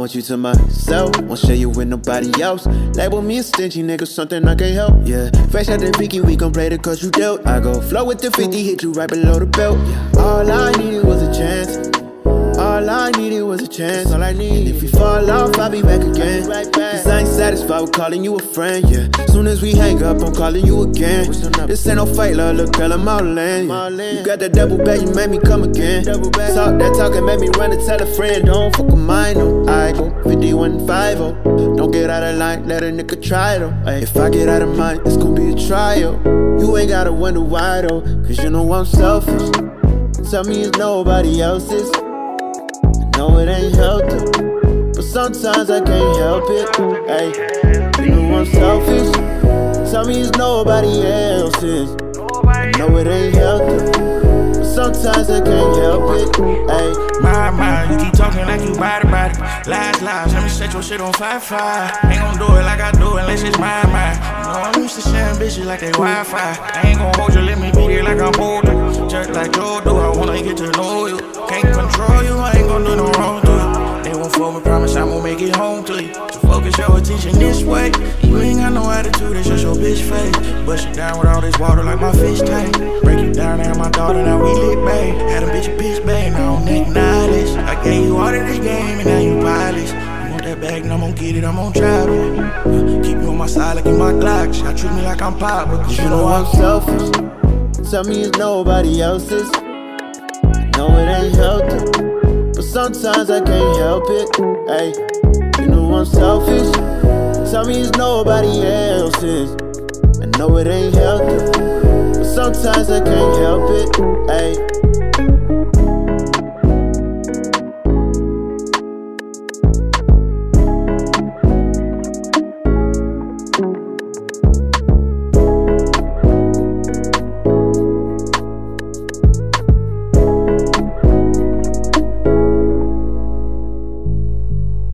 want you to myself, won't share you with nobody else. Label me a stingy nigga, something I can't help. Yeah, fresh out the Vicky, we gon' play the cause you dealt. I go flow with the 50, hit you right below the belt. Yeah. All I needed was a chance. All I needed was a chance. All I need. And if you fall off, I'll be back again. Cause I ain't satisfied with calling you a friend, yeah. Soon as we hang up, I'm calling you again. This ain't no fight, love, look, girl, I'm all in. You got that double back, you made me come again. Talk that talk and make me run to tell a friend. Don't fuck with mine, no. I go 5150. Don't get out of line, let a nigga try though. Ay, if I get out of mine, it's gon' be a trial. You ain't gotta wonder why though, cause you know I'm selfish. Tell me it's nobody else's. No, it ain't healthy, but sometimes I can't help it. Hey, you know I'm selfish. Tell me it's nobody else's. No, it ain't healthy, but sometimes I can't help it. Hey, my, you keep talking like you body. Lies, let me set your shit on fire. Ain't gon' do it like I do unless it's my. You know I'm used to sharing bitches like they Wi-Fi. I ain't gon' hold you, let me beat it like I'm bold. Just like Joe do, I wanna get to know you. Can't control you, I ain't gon' do no wrong to you. They won't fool me, promise I won't make it home to you. So focus your attention this way. You ain't got no attitude, it's just your bitch face. Bust you down with all this water like my fish tank. Break you down, and my daughter, now we lit, babe. Had a bitch, babe, now I'm acknowledge. I gave you all of this game, and now you polish. You want that bag, and I'm gon' get it, I'm gon' try to. Keep you on my side like in my Glock. I treat me like I'm pop, because you know I'm selfish. Tell me it's nobody else's. No, it ain't healthy, but sometimes I can't help it. Hey, you know I'm selfish. Tell me it's nobody else's. I know it ain't healthy, but sometimes I can't help it. Hey.